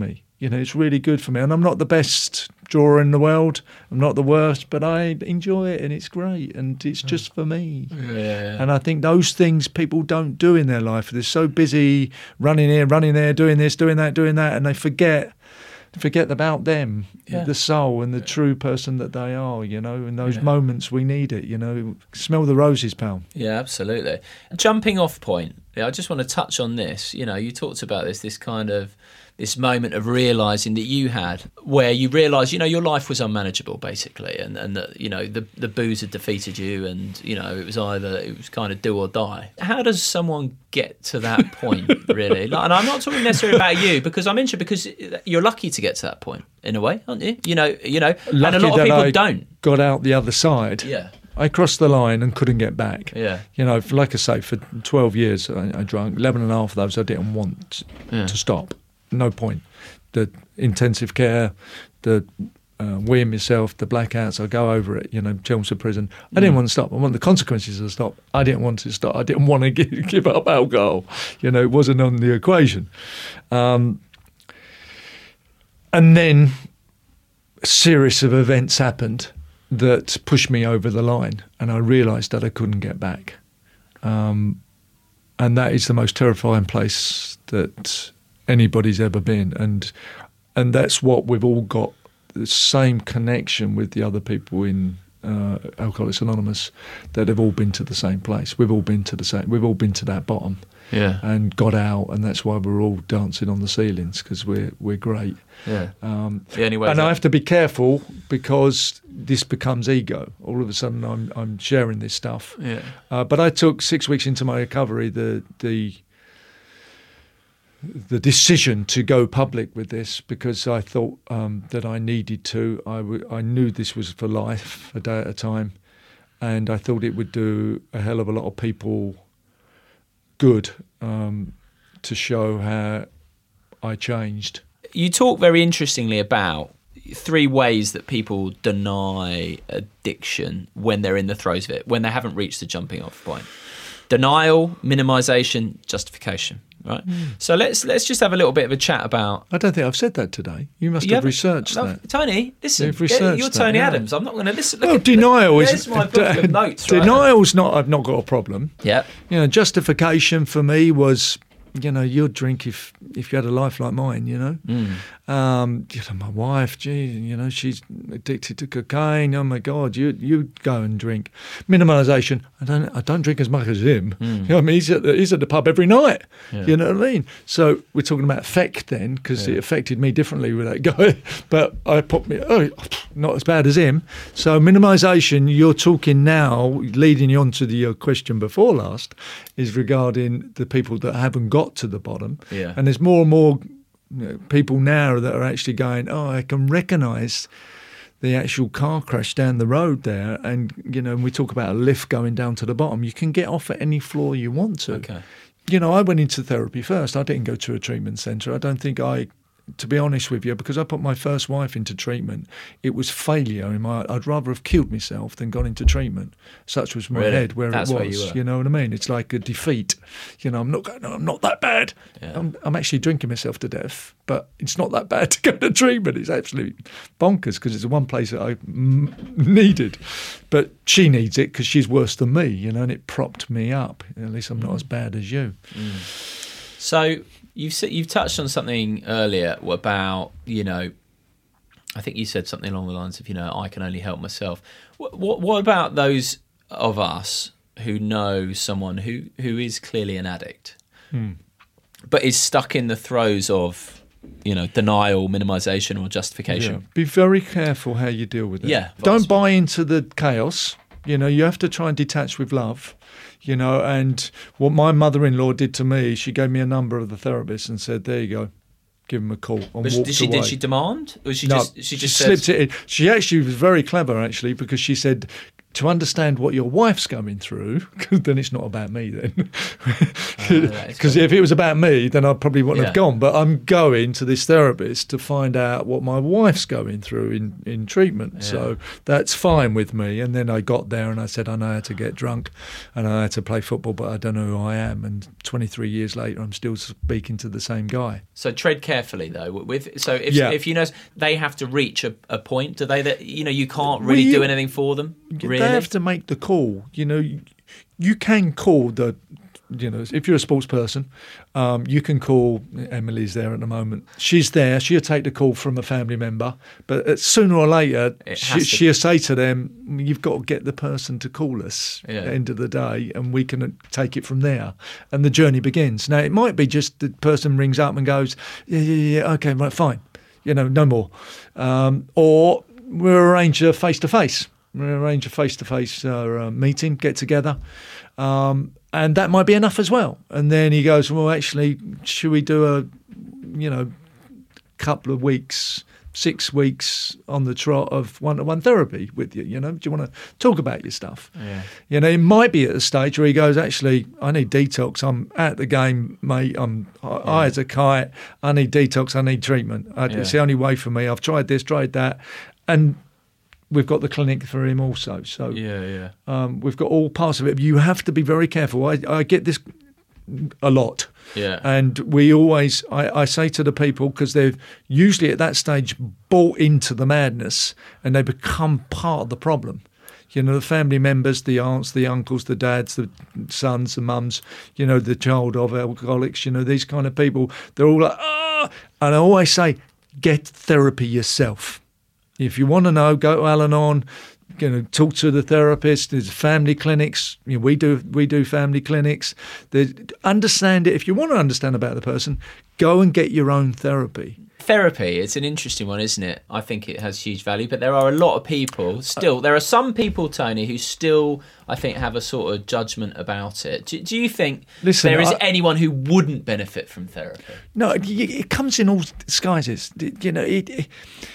You know, it's really good for me. And I'm not the best drawer in the world. I'm not the worst, but I enjoy it and it's great and it's just for me. Yeah. And I think those things people don't do in their life. They're so busy running here, running there, doing this, doing that, doing that, and they forget forget about them, Yeah. the soul and the true person that they are, you know. In those Yeah. moments we need it, you know. Smell the roses, pal. Yeah, absolutely. Jumping off point. Yeah, I just want to touch on this. You know, you talked about this, this kind of, this moment of realising that you had, where you realised, you know, your life was unmanageable, basically, and, and that, you know, the, the booze had defeated you and, you know, it was either, it was kind of do or die. How does someone get to that point, really? Like, and I'm not talking necessarily about you, because I'm interested, because you're lucky to get to that point, in a way, aren't you? You know, you know, Lucky and a lot of that people I don't. got out the other side. Yeah. I crossed the line and couldn't get back. Yeah. You know, like I say, for twelve years I, I drank. eleven and a half of those I didn't want Yeah. to stop. No point. The intensive care, the uh, weeing myself, the blackouts, I go over it, you know, Chelmsford Prison. I didn't Mm. want to stop. I want the consequences to stop. I didn't want to stop. I didn't want to give, give up alcohol. You know, it wasn't on the equation. Um, and then a series of events happened that pushed me over the line, and I realised that I couldn't get back. Um, and that is the most terrifying place that anybody's ever been, and and that's what we've all got, the same connection with the other people in uh, Alcoholics Anonymous, that have all been to the same place. We've all been to the same. We've all been to that bottom, Yeah. and got out, and that's why we're all dancing on the ceilings, because we're we're great. Yeah. Um, The only way and to- I have to be careful, because this becomes ego. All of a sudden, I'm I'm sharing this stuff. Yeah. Uh, but I took six weeks into my recovery the the the decision to go public with this, because I thought um, that I needed to. I, w- I knew this was for life, a day at a time, and I thought it would do a hell of a lot of people good um, to show how I changed. You talk very interestingly about three ways that people deny addiction when they're in the throes of it, when they haven't reached the jumping off point. Denial, minimisation, justification. Right. So let's let's just have a little bit of a chat about. I don't think I've said that today. You must You have haven't- researched no, that. Tony, listen, You've get- researched you're that, Tony yeah. Adams. I'm not going to listen. Look Well, at- denial there's is my book of notes. Right? denial's not. I've not got a problem. Yeah. You know, justification for me was, you know, you'd drink if if you had a life like mine. You know, Mm. um, you know, my wife, gee, you know, she's addicted to cocaine. Oh my God, you you go and drink. Minimisation. I don't I don't drink as much as him. You know what I mean? He's at the, he's at the pub every night. Yeah. You know what I mean? So we're talking about effect then, because it affected me differently with that guy. But I put me, oh, not as bad as him. So minimisation, you're talking now, leading you on to the uh, question before last, is regarding the people that haven't got to the bottom. Yeah. And there's more and more, you know, people now that are actually going, oh, I can recognise the actual car crash down the road there. And, you know, we talk about a lift going down to the bottom. You can get off at any floor you want to. Okay. You know, I went into therapy first. I didn't go to a treatment centre. I don't think I, to be honest with you, because I put my first wife into treatment, it was failure in my, I'd rather have killed myself than gone into treatment. Such was my Really? head where That's it where was. you were. You know what I mean? It's like a defeat. You know, I'm not going, no, I'm not that bad. Yeah. I'm, I'm actually drinking myself to death, but it's not that bad to go to treatment. It's absolutely bonkers, because it's the one place that I m- needed. But she needs it because she's worse than me, you know, and it propped me up. At least I'm not as bad as you. So you've s- you've touched on something earlier about, you know, I think you said something along the lines of, you know, I can only help myself. What what, what about those of us who know someone who, who is clearly an addict, but is stuck in the throes of, you know, denial, minimisation, or justification? Yeah. Be very careful how you deal with it. Yeah. Don't buy into the chaos. You know, you have to try and detach with love. You know, and what my mother-in-law did to me, she gave me a number of the therapists and said, "There you go, give him a call." And But walked did she away. did she demand? Or was she no, just she just slipped said, it in. She actually was very clever, actually, because she said, to understand what your wife's going through, then it's not about me then. Because if it was about me, then I probably wouldn't Yeah. have gone. But I'm going to this therapist to find out what my wife's going through in, in treatment. Yeah. So that's fine with me. And then I got there and I said, I know how to get drunk and I know how to play football, but I don't know who I am. And twenty-three years later, I'm still speaking to the same guy. So tread carefully though. With so if Yeah. if you know they have to reach a, a point, do they that you know you can't really Well, you- do anything for them. Really, They have to make the call. You know, you, you can call the, you know, if you're a sports person, um, you can call, Emily's there at the moment. She's there. She'll take the call from a family member. But uh, sooner or later, It she, has to- she'll say to them, you've got to get the person to call us Yeah. at the end of the day, and we can take it from there. And the journey begins. Now, it might be just the person rings up and goes, yeah, yeah, yeah, okay, right, fine. You know, no more. Um, or we'll arrange a face-to-face. We'll arrange a face-to-face uh, uh, meeting, get together. Um, and that might be enough as well. And then he goes, well, actually, should we do a, you know, couple of weeks, six weeks on the trot of one-to-one therapy with you? You know, do you want to talk about your stuff? Yeah. You know, it might be at a stage where he goes, actually, I need detox. I'm at the game, mate. I'm high as a kite. I need detox. I need treatment. I, Yeah. It's the only way for me. I've tried this, tried that. And we've got the clinic for him also. So Yeah, yeah. um, we've got all parts of it. You have to be very careful. I, I get this a lot. Yeah. And we always, I, I say to the people, because they're usually at that stage bought into the madness and they become part of the problem. You know, the family members, the aunts, the uncles, the dads, the sons, the mums, you know, the child of alcoholics, you know, these kind of people, they're all like, ah! And I always say, get therapy yourself. If you want to know, go to Al-Anon, you know, talk to the therapist. There's family clinics. You know, we do we do family clinics. There's, understand it. If you want to understand about the person, go and get your own therapy. Therapy, it's an interesting one, isn't it? I think it has huge value, but there are a lot of people still, there are some people, Tony, who still, I think, have a sort of judgment about it. Do, do you think Listen, there is I- anyone who wouldn't benefit from therapy? No, it, it comes in all disguises. You know, it, it,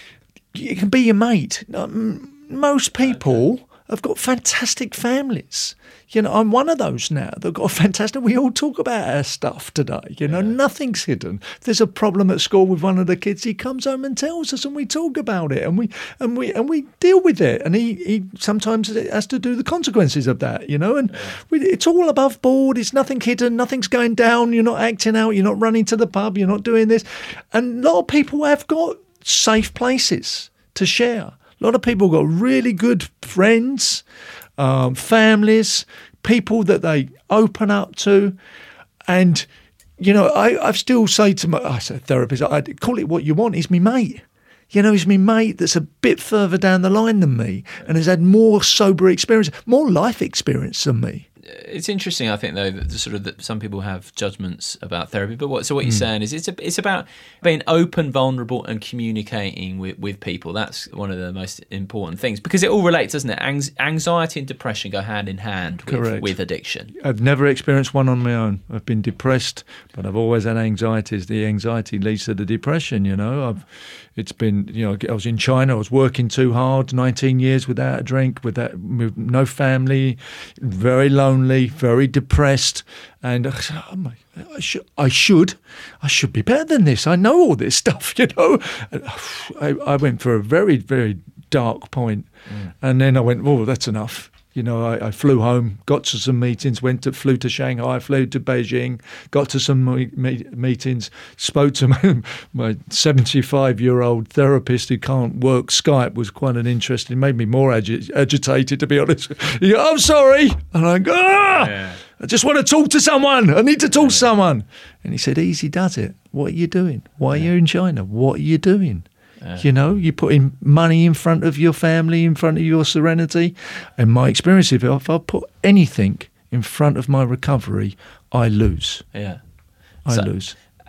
it can be your mate. Um, Most people have got fantastic families. You know, I'm one of those now. They've got a fantastic. We all talk about our stuff today. You know, nothing's hidden. If there's a problem at school with one of the kids, he comes home and tells us, and we talk about it, and we and we and we deal with it. And he, he sometimes has to do the consequences of that. You know, and we, it's all above board. It's nothing hidden. Nothing's going down. You're not acting out. You're not running to the pub. You're not doing this. And a lot of people have got safe places to share. A lot of people got really good friends, um, families, people that they open up to. And, you know, I, I still say to my I say therapist, I call it what you want, he's me mate. You know, he's me mate that's a bit further down the line than me and has had more sober experience, more life experience than me. It's interesting, I think, though, that the sort of that some people have judgments about therapy. But what so what you're saying is it's a, it's about being open, vulnerable, and communicating with, with people. That's one of the most important things because it all relates, doesn't it? Anx- anxiety and depression go hand in hand with, Correct. with addiction. I've never experienced one on my own. I've been depressed, but I've always had anxieties. The anxiety leads to the depression, you know. I've, it's been, you know, I was in China, I was working too hard, nineteen years without a drink, without, with no family, very lonely, very depressed. And I said, oh my, I should, I should, I should be better than this. I know all this stuff, you know. I, I went for a very, very dark point. Mm. And then I went, oh, that's enough. You know, I, I flew home, got to some meetings, went to flew to Shanghai, flew to Beijing, got to some me- me- meetings, spoke to my, my seventy-five-year-old therapist who can't work Skype. Was quite an interesting, made me more agi- agitated, to be honest. He goes, I'm sorry. And I go, ah, yeah. I just want to talk to someone. I need to talk yeah. to someone. And he said, easy does it. What are you doing? Why yeah. are you in China? What are you doing? Uh, you know, you're putting money in front of your family, in front of your serenity. And my experience, if I put anything in front of my recovery, I lose. Yeah. I so, lose.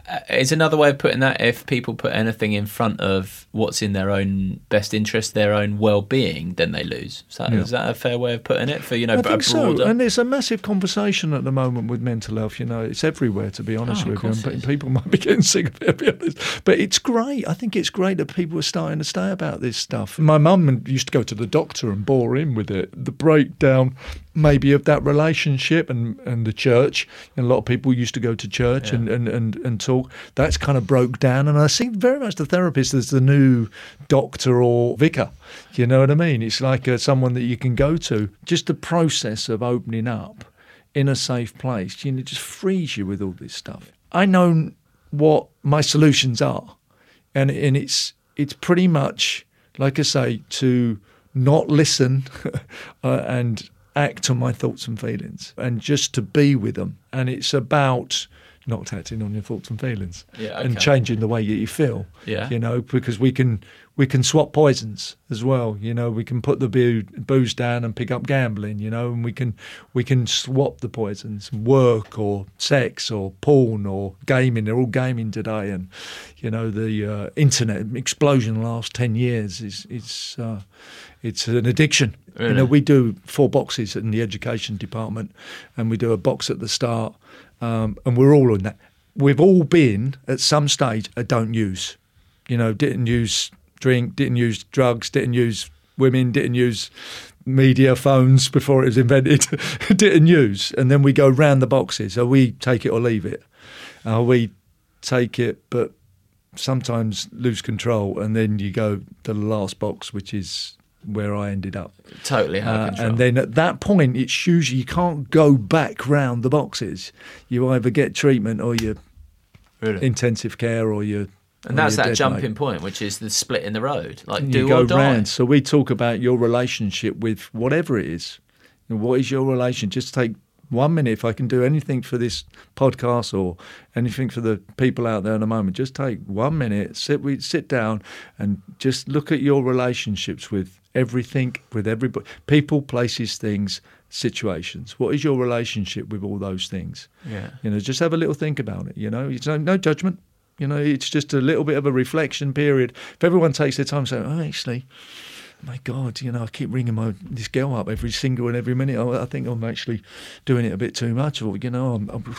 It's another way of putting that, if people put anything in front of what's in their own best interest, their own well-being, then they lose. So yeah. Is that a fair way of putting it for, you know, I a think broader? So. And there's a massive conversation at the moment with mental health. You know, it's everywhere, to be honest oh, with you. And it people might be getting sick of it, to be honest. But it's great. I think it's great that people are starting to say about this stuff. My mum used to go to the doctor and bore in with it. The breakdown maybe of that relationship and, and the church. And a lot of people used to go to church yeah. and, and, and, and talk. That's kind of broke down. And I see very much the therapist as the new doctor or vicar. You know what I mean? It's like uh, someone that you can go to. Just the process of opening up in a safe place, you know, it just frees you with all this stuff. I know what my solutions are. And, and it's it's pretty much, like I say, to not listen uh, and act on my thoughts and feelings and just to be with them. And it's about not acting on your thoughts and feelings yeah, okay. and changing the way that you feel, yeah. you know, because we can we can swap poisons as well. You know, we can put the boo- booze down and pick up gambling, you know, and we can we can swap the poisons, work or sex or porn or gaming. They're all gaming today. And, you know, the uh, internet explosion in the last ten years is it's, uh, it's an addiction. Really? You know, we do four boxes in the education department and we do a box at the start. Um, and we're all on that. We've all been, at some stage, a don't use. You know, didn't use drink, didn't use drugs, didn't use women, didn't use media, phones before it was invented, didn't use. And then we go round the boxes. Are we take it or leave it? Are we take it but sometimes lose control? And then you go to the last box, which is where I ended up. Totally have uh, control. And then at that point, it's usually you can't go back round the boxes. You either get treatment or you're really? intensive care or you're And that's you're that dead, jumping mate. point, which is the split in the road. Like, And do you go or die. round. So we talk about your relationship with whatever it is. And what is your relation? Just take one minute. If I can do anything for this podcast or anything for the people out there in a moment, just take one minute, sit we sit down and just look at your relationships with everything, with everybody, people, places, things, situations. What is your relationship with all those things? Yeah. You know, just have a little think about it, you know. It's no, no judgment. You know, it's just a little bit of a reflection period. If everyone takes their time saying, oh, actually, my God, you know, I keep ringing my this girl up every single and every minute. I, I think I'm actually doing it a bit too much. Or, you know, I'm, I'm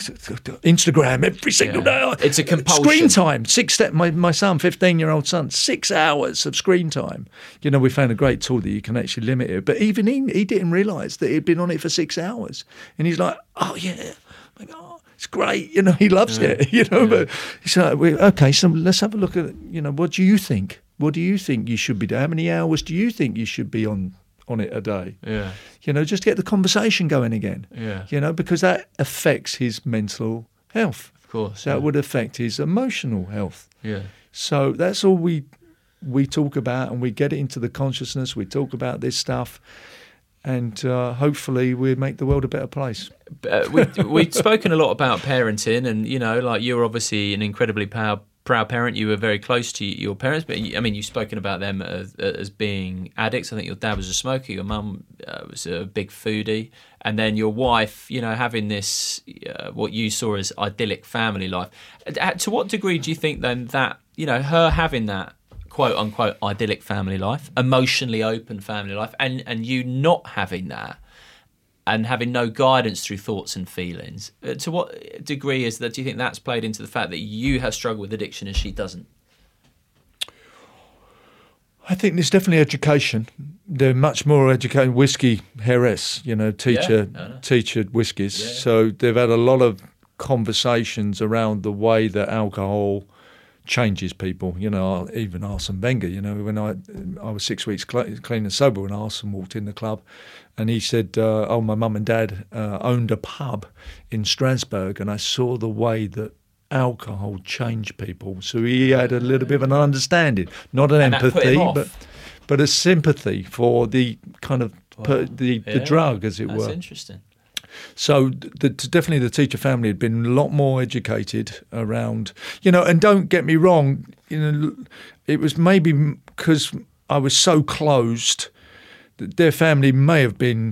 Instagram every single yeah. day. It's a compulsion. Screen time. Six. Step, my, my son, fifteen-year-old son, six hours of screen time. You know, we found a great tool that you can actually limit it. But even he, he didn't realise that he'd been on it for six hours. And he's like, oh, yeah. I'm like, oh. It's great, you know, he loves yeah. it, you know, yeah. but he's like, okay, so let's have a look at, you know, what do you think? What do you think you should be doing? How many hours do you think you should be on, on it a day? Yeah. You know, just get the conversation going again. Yeah. You know, because that affects his mental health. Of course. That yeah. would affect his emotional health. Yeah. So that's all we we talk about, and we get it into the consciousness. We talk about this stuff. And uh, hopefully we make the world a better place. Uh, we, we've spoken a lot about parenting, and, you know, like, you're obviously an incredibly proud, proud parent. You were very close to your parents, but, I mean, you've spoken about them as, as being addicts. I think your dad was a smoker, your mum uh, was a big foodie, and then your wife, you know, having this, uh, what you saw as idyllic family life. Uh, to what degree do you think then that, you know, her having that quote unquote idyllic family life, emotionally open family life, and, and you not having that and having no guidance through thoughts and feelings, uh, to what degree is that, do you think that's played into the fact that you have struggled with addiction and she doesn't? I think there's definitely education. They're much more educated. Whiskey, Jerez, you know, teacher, yeah, no, no. teachered whiskies. Yeah. So they've had a lot of conversations around the way that alcohol changes people. You know, even Arsene Wenger, you know, when I I was six weeks cl- clean and sober when Arsene walked in the club, and he said, uh, oh, my mum and dad uh, owned a pub in Strasbourg, and I saw the way that alcohol changed people. So he had a little bit of an understanding, not an and empathy, but but a sympathy for the kind of wow. per, the, yeah. the drug, as it That's were. That's interesting. So the, definitely the teacher family had been a lot more educated around, you know, and don't get me wrong, you know, it was maybe because I was so closed that their family may have been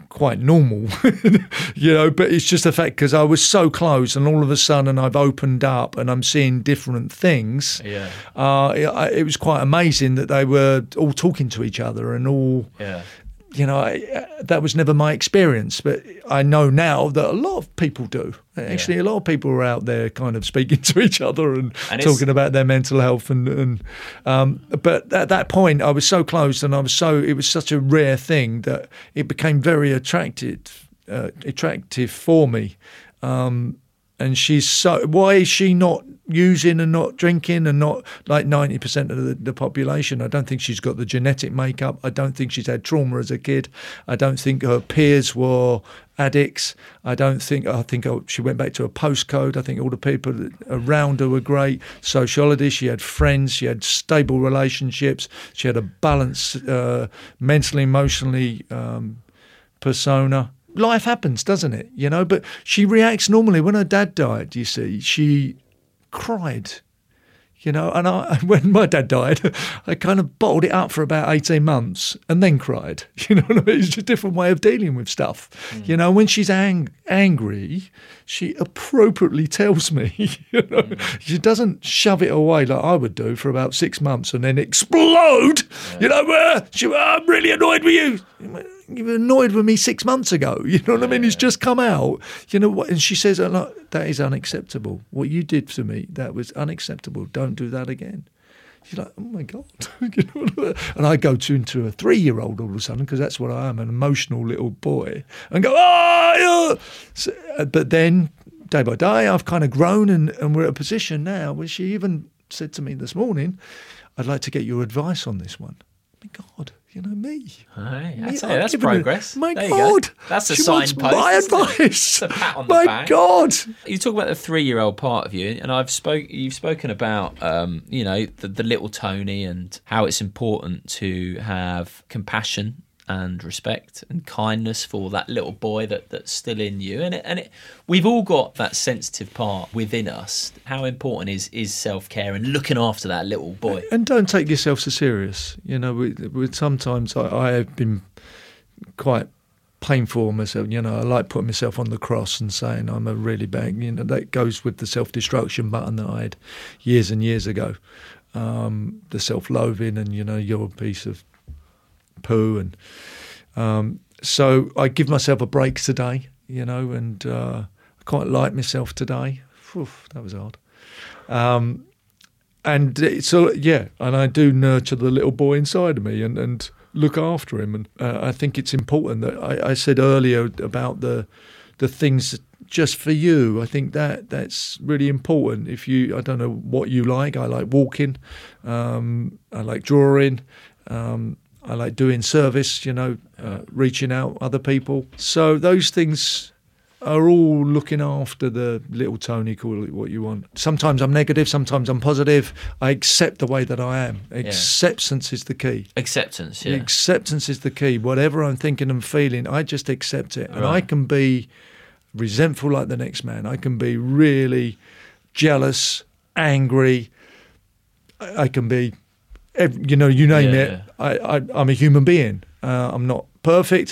quite normal, you know, but it's just the fact because I was so close and all of a sudden I've opened up and I'm seeing different things. Yeah. Uh, it, it was quite amazing that they were all talking to each other and all, Yeah. you know, I, that was never my experience, but I know now that a lot of people do. Actually, Yeah. a lot of people are out there kind of speaking to each other and, And it's- talking about their mental health. And, and um, but at that point, I was so close, and I was so it was such a rare thing that it became very attractive, uh, attractive for me. Um, and she's so. Why is she not using and not drinking and not like ninety percent of the, the population? I don't think she's got the genetic makeup. I don't think she's had trauma as a kid. I don't think her peers were addicts. I don't think, I think she went back to a postcode. I think all the people around her were great. Sociality, she had friends, she had stable relationships, she had a balanced uh, mentally, emotionally um, persona. Life happens, doesn't it? You know, but she reacts normally. When her dad died, you see, she cried, you know, and I, when my dad died, I kind of bottled it up for about eighteen months and then cried. You know what I mean? It's just a different way of dealing with stuff. Mm. You know, when she's ang- angry, she appropriately tells me, you know, mm. she doesn't shove it away like I would do for about six months and then explode. Yeah. You know, uh, she, oh, I'm really annoyed with you. You were annoyed with me six months ago. You know what yeah, I mean? It's just come out. You know what? And she says, that is unacceptable. What you did to me, that was unacceptable. Don't do that again. She's like, oh my God. You know, and I go to into a three-year-old all of a sudden, because that's what I am, an emotional little boy, and go, oh, yeah. So, but then day by day, I've kind of grown, and, and we're at a position now where she even said to me this morning, I'd like to get your advice on this one. Oh my God. You know, me. Hey, me that's, that's progress. My there God. That's a she signpost. My advice. It's a pat on the my back. God. You talk about the three-year-old part of you, and I've spoke. You've spoken about, um, you know, the, the little Tony and how it's important to have compassion and respect and kindness for that little boy that, that's still in you. And it, and it, we've all got that sensitive part within us. How important is, is self-care and looking after that little boy? And don't take yourself so serious. You know, we, we, sometimes I, I have been quite painful myself. You know, I like putting myself on the cross and saying I'm a really bad, you know, that goes with the self-destruction button that I had years and years ago. Um, the self-loathing and, you know, you're a piece of poo. And um, so I give myself a break today, you know, and uh, I quite like myself today. Whew, that was hard. Um, and so, yeah, and I do nurture the little boy inside of me and, and look after him. And uh, I think it's important that I, I said earlier about the the things just for you. I think that that's really important. If you, I don't know what you like. I like walking. Um, I like drawing. Um, I like doing service, you know, uh, reaching out other people. So those things are all looking after the little Tony, call it what you want. Sometimes I'm negative, sometimes I'm positive. I accept the way that I am. Acceptance yeah. is the key. Acceptance, yeah. Acceptance is the key. Whatever I'm thinking and feeling, I just accept it. And right. I can be resentful like the next man. I can be really jealous, angry. I, I can be... You know, you name yeah, it. Yeah. I, I, I'm a human being. Uh, I'm not perfect,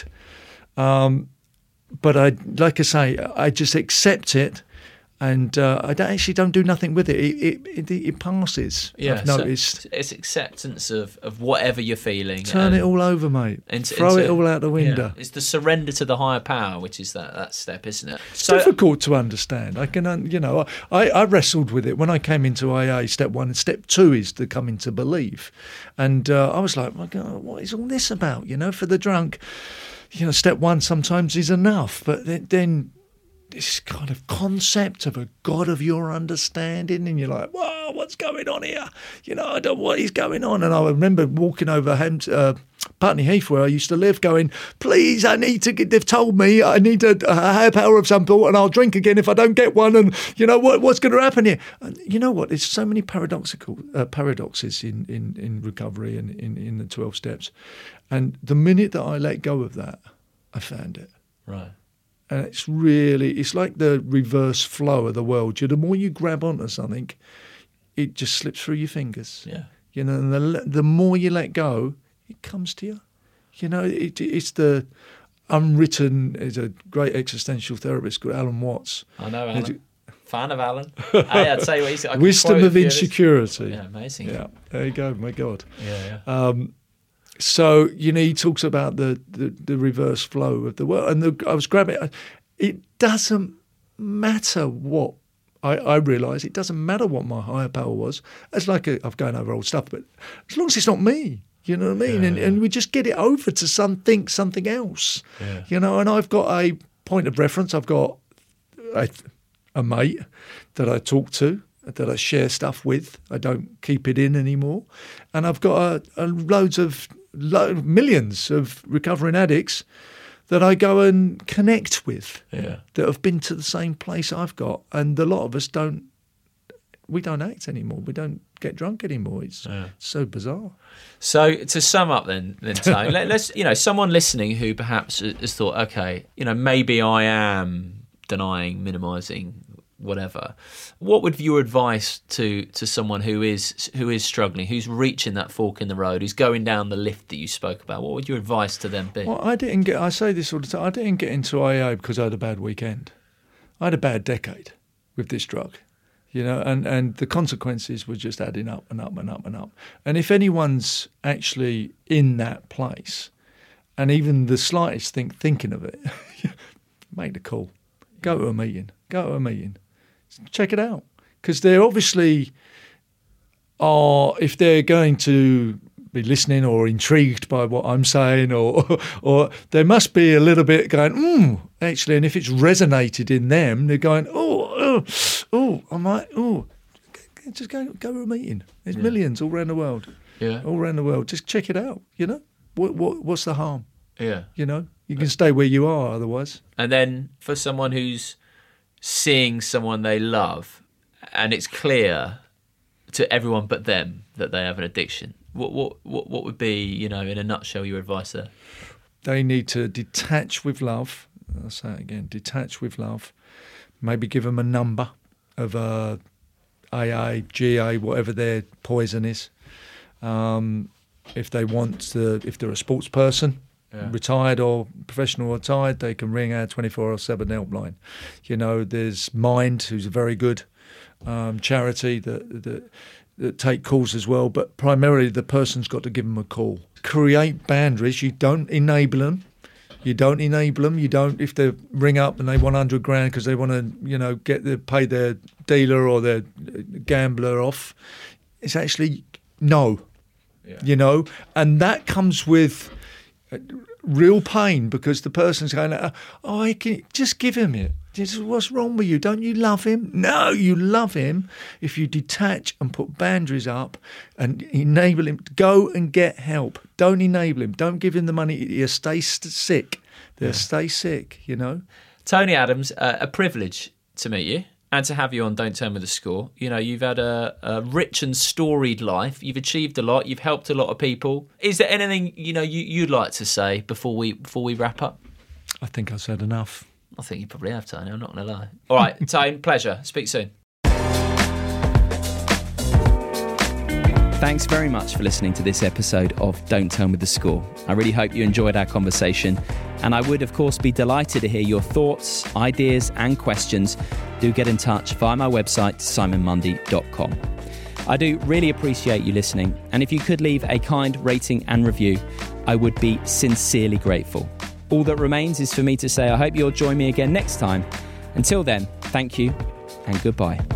um, but I, like I say, I just accept it, and uh, I don't, actually don't do nothing with it. It it, it, it passes. Yeah, I've noticed. So it's acceptance of, of whatever you're feeling. Turn it all over, mate. Into, Throw into, it all out the window. Yeah. It's the surrender to the higher power, which is that, that step, isn't it? It's so, difficult to understand. I can, you know, I, I wrestled with it when I came into A A. Step one and step two is the coming to believe, and uh, I was like, my God, what is all this about? You know, for the drunk, you know, step one sometimes is enough, but then. then this kind of concept of a God of your understanding, and you're like, whoa, what's going on here? You know, I don't know what is going on. And I remember walking over Ham- uh, Putney Heath, where I used to live, going, please, I need to get, they've told me I need a, a higher power of some sort, and I'll drink again if I don't get one. And, you know, what, what's going to happen here? And you know what? There's so many paradoxical uh, paradoxes in, in, in recovery and in, in the twelve steps. And the minute that I let go of that, I found it. Right. And it's really, it's like the reverse flow of the world. You, the more you grab onto something, it just slips through your fingers. Yeah. You know, and the the more you let go, it comes to you. You know, it, it's the, unwritten. There's a great existential therapist called Alan Watts. I know Alan. You, Fan of Alan. Hey, I'd say what he said. Wisdom of Insecurity. Yeah, amazing. Yeah, there you go. My God. Yeah, yeah. Um, so you know, he talks about the, the, the reverse flow of the world, and the, I was grabbing it. It doesn't matter what I, I realise. It doesn't matter what my higher power was. It's like a, I'm going over old stuff, but as long as it's not me. You know what I mean? Yeah, and, yeah. and we just get it over to something, something else. Yeah. You know, and I've got a point of reference. I've got a, a mate that I talk to, that I share stuff with. I don't keep it in anymore. And I've got a, a loads of, lo- millions of recovering addicts that I go and connect with, yeah. that have been to the same place I've got. And a lot of us don't, we don't act anymore. We don't get drunk anymore. It's yeah. so bizarre. So to sum up then, then Tone, let, let's, you know, someone listening who perhaps has thought, okay, you know, maybe I am denying, minimising, whatever. What would your advice to to someone who is who is struggling, who's reaching that fork in the road, who's going down the lift that you spoke about? What would your advice to them be? Well, I didn't get. I say this all the time. I didn't get into A A because I had a bad weekend. I had a bad decade with this drug, you know, and and the consequences were just adding up and up and up and up. And if anyone's actually in that place, and even the slightest think thinking of it, make the call. Go to a meeting. Go to a meeting. Check it out, because they're obviously are, if they're going to be listening or intrigued by what I'm saying, or or they must be a little bit going, mm, actually, and if it's resonated in them, they're going, oh, oh, oh, I might, oh, just go go to a meeting. There's yeah. millions all around the world, yeah, all around the world. Just check it out. You know, what what what's the harm? Yeah, you know, you can stay where you are otherwise. And then for someone who's seeing someone they love, and it's clear to everyone but them that they have an addiction, what what what what would be, you know, in a nutshell, your advice there? They need to detach with love. I'll say it again: detach with love. Maybe give them a number of a A A, G A, whatever their poison is. Um, if they want to, if they're a sports person. Yeah. Retired or professional or retired, they can ring our twenty-four hour seven helpline. You know, there's Mind, who's a very good um, charity that, that that take calls as well, but primarily the person's got to give them a call. Create boundaries. You don't enable them. You don't enable them. You don't, if they ring up and they want one hundred grand because they want to, you know, get the pay their dealer or their gambler off. It's actually no, yeah. you know, and that comes with real pain, because the person's going, oh, I can just give him it. Just, what's wrong with you? Don't you love him? No, you love him if you detach and put boundaries up and enable him to go and get help. Don't enable him. Don't give him the money. He'll stay st- sick. They'll yeah. stay sick, you know. Tony Adams, uh, a privilege to meet you and to have you on Don't Tell Me the Score. You know, you've had a, a rich and storied life. You've achieved a lot. You've helped a lot of people. Is there anything, you know, you, you'd like to say before we before we wrap up? I think I said enough. I think you probably have, Tony. I'm not going to lie. All right, Tony, pleasure. Speak soon. Thanks very much for listening to this episode of Don't Tell Me the Score. I really hope you enjoyed our conversation, and I would, of course, be delighted to hear your thoughts, ideas and questions. Do get in touch via my website, simon mundy dot com. I do really appreciate you listening, and if you could leave a kind rating and review, I would be sincerely grateful. All that remains is for me to say I hope you'll join me again next time. Until then, thank you and goodbye.